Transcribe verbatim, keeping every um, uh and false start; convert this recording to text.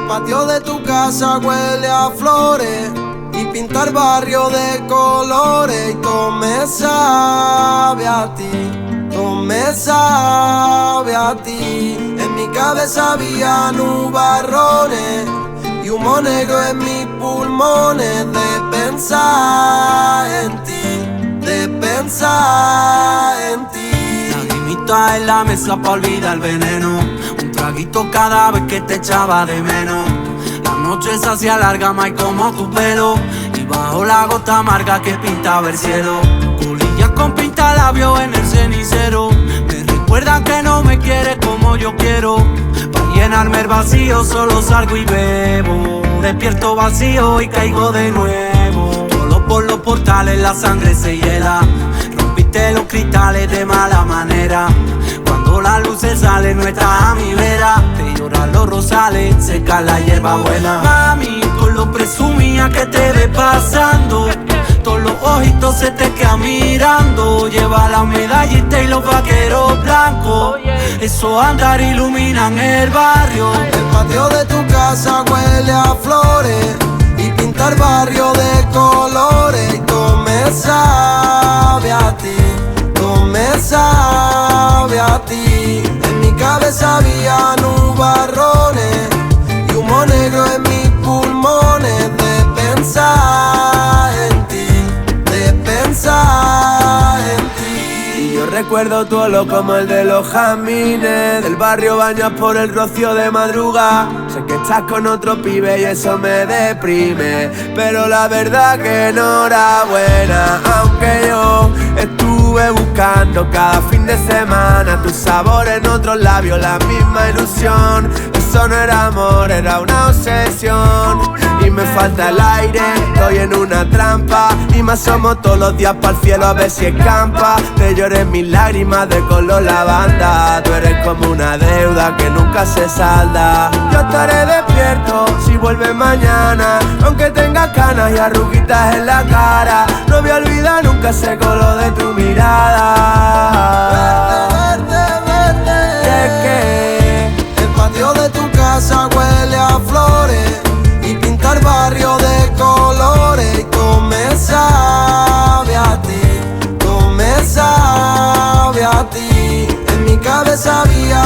patio de tu casa huele a flores y pintar barrio de colores. Y todo me sabe a ti, todo me sabe a ti. En mi cabeza había nubarrones y humo negro en mis pulmones de pensar en ti, de pensar en ti. Lagrimita en la mesa pa' olvidar el veneno, un traguito cada vez que te echaba de menos. La noche se hacía larga, más como tu pelo, y bajo la gota amarga que pintaba el cielo. Colillas con pintalabios en el cenicero me recuerdan que no me quieres como yo quiero. Para llenarme el vacío solo salgo y bebo. Despierto vacío y caigo de nuevo. Solo por los portales la sangre se hiela. Rompiste los cristales de mala manera. Cuando la luz se sale no estás a mi vera. Te lloran los rosales, seca la hierba buena. Mami, con lo presumía que te ve pasando, todos los ojitos se te quedan mirando. Lleva la medallita y los vaqueros blancos, esos andar iluminan el barrio. El patio de tu casa huele a flores y pintar barrio de colores. Y todo me sabe a ti, todo me sabe a ti. En mi cabeza había nubarrones y humo negro en mis pulmones de pensar en ti, de pensar en ti. Y yo recuerdo tu olor como el de los jazmines del barrio bañas por el rocío de madrugada. Sé que estás con otro pibe y eso me deprime, pero la verdad que enhorabuena. Aunque yo estuve buscando cada fin de semana tu sabor en otros labios, la misma ilusión. Eso no era amor, era una obsesión. Y me falta el aire, estoy en una trampa y me asomo todos los días para el cielo a ver si escampa. Te lloré mis lágrimas de color lavanda. Tú eres como una deuda que nunca se salda. Yo estaré despierto si vuelves mañana, aunque tengas canas y arruguitas en la cara. No voy a olvidar nunca ese color de tu mirada. Verte, verte, verte. Y es que el patio de tu casa huele a flores y pintar barrio de colores. Y todo me sabe a ti, todo me sabe a ti. En mi cabeza había